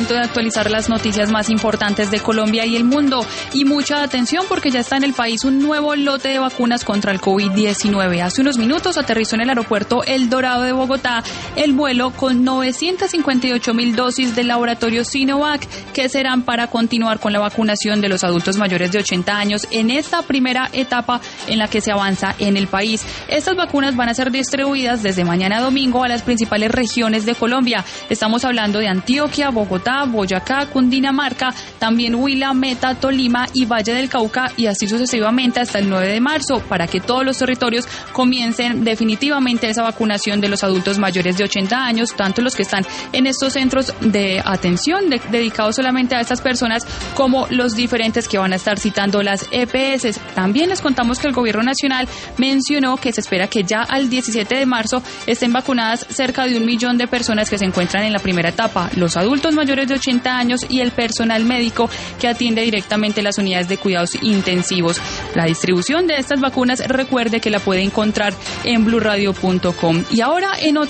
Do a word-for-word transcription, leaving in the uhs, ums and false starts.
momento de actualizar las noticias más importantes de Colombia y el mundo. Y mucha atención porque ya está en el país un nuevo lote de vacunas contra el COVID diecinueve. Hace unos minutos aterrizó en el aeropuerto El Dorado de Bogotá el vuelo con novecientas cincuenta y ocho mil dosis del laboratorio Sinovac, que serán para continuar con la vacunación de los adultos mayores de ochenta años en esta primera etapa en la que se avanza en el país. Estas vacunas van a ser distribuidas desde mañana domingo a las principales regiones de Colombia. Estamos hablando de Antioquia, Bogotá, Boyacá, Cundinamarca, también Huila, Meta, Tolima y Valle del Cauca, y así sucesivamente hasta el nueve de marzo, para que todos los territorios comiencen definitivamente esa vacunación de los adultos mayores de ochenta años, tanto los que están en estos centros de atención de, dedicados solamente a estas personas, como los diferentes que van a estar citando las E P S. También les contamos que el gobierno nacional mencionó que se espera que ya al diecisiete de marzo estén vacunadas cerca de un millón de personas que se encuentran en la primera etapa, los adultos mayores de ochenta años y el personal médico que atiende directamente las unidades de cuidados intensivos. La distribución de estas vacunas, recuerde que la puede encontrar en blue radio punto com. Y ahora en otra